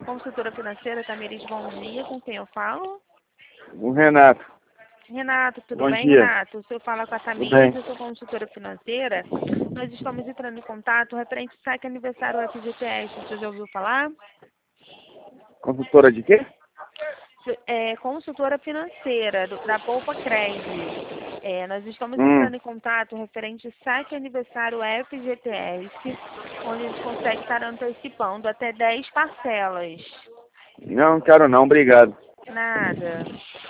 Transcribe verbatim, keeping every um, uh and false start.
Consultora financeira, Tamiris, bom dia. Com quem eu falo? O Renato. Renato, tudo Bom bem, dia. Renato? O senhor fala com a Tudo Tamiris, bem. eu sou consultora financeira. Nós estamos entrando em contato referente ao saque aniversário F G T S. Você já ouviu falar? Consultora de quê? É, consultora financeira do, da Poupa Cred. É, nós estamos Hum. entrando em contato referente ao saque aniversário F G T S, onde a gente consegue estar antecipando até dez parcelas. Não, quero não, obrigado. Nada.